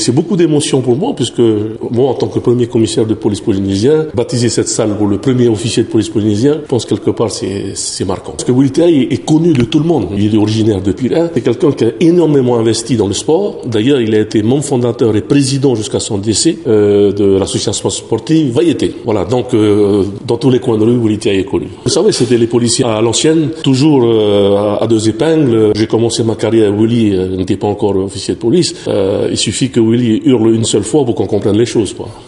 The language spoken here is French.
C'est beaucoup d'émotions pour moi, puisque moi, en tant que premier commissaire de police polynésien, baptiser cette salle pour le premier officier de police polynésien, je pense quelque part c'est marquant. Parce que Willy Teraille est connu de tout le monde. Il est originaire de Pira. C'est quelqu'un qui a énormément investi dans le sport. D'ailleurs, il a été membre fondateur et président jusqu'à son décès de l'association sportive Vaiete. Voilà, donc dans tous les coins de rue, Willy Teraille est connu. Vous savez, c'était les policiers à l'ancienne, toujours à deux épingles. J'ai commencé ma carrière, Willy n'était pas encore officier de police. Il suffit que Willy hurle une seule fois pour qu'on comprenne les choses, quoi.